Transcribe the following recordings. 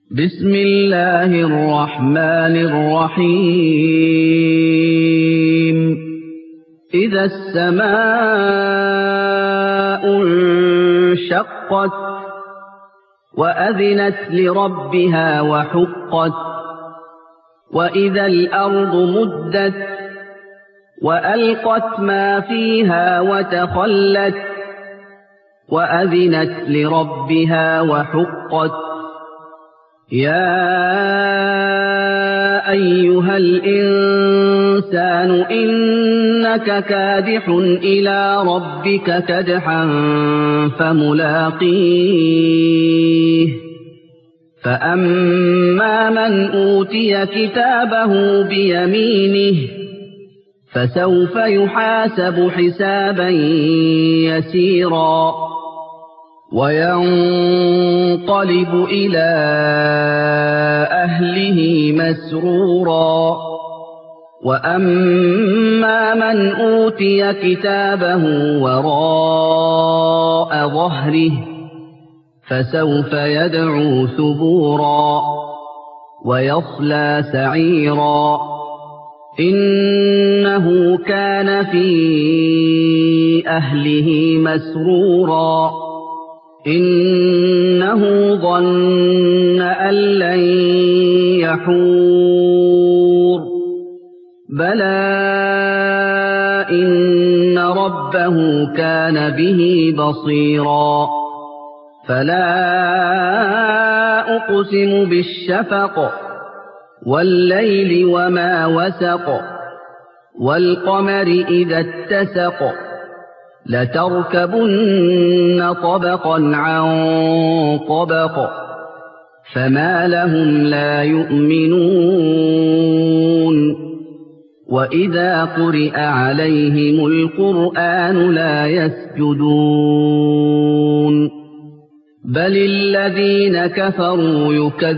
بسم الله الرحمن الرحيم إذا السماء انشقت وأذنت لربها وحقت وإذا الأرض مدت وألقت ما فيها وتخلت وأذنت لربها وحقت يا أيها الإنسان إنك كادح إلى ربك كدحا فملاقيه فأما من أوتي كتابه بيمينه فسوف يحاسب حسابا يسيرا وينقلب إلى أهله مسرورا وأما من أوتي كتابه وراء ظهره فسوف يدعو ثبورا ويصلى سعيرا إنه كان في أهله مسرورا إنه ظن أن لن يحور بلى إن ربه كان به بصيرا فلا أقسم بالشفق والليل وما وسق والقمر إذا اتسق لتركبن طبقا عن طبق فما لهم لا يؤمنون وإذا قرئ عليهم القرآن لا يسجدون بل الذين كفروا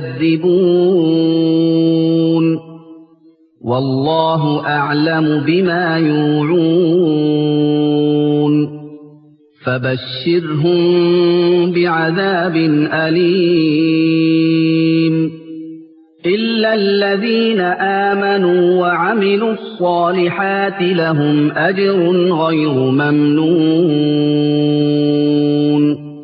يكذبون والله أعلم بما يوعون فبشرهم بعذاب أليم إلا الذين آمنوا وعملوا الصالحات لهم أجر غير ممنون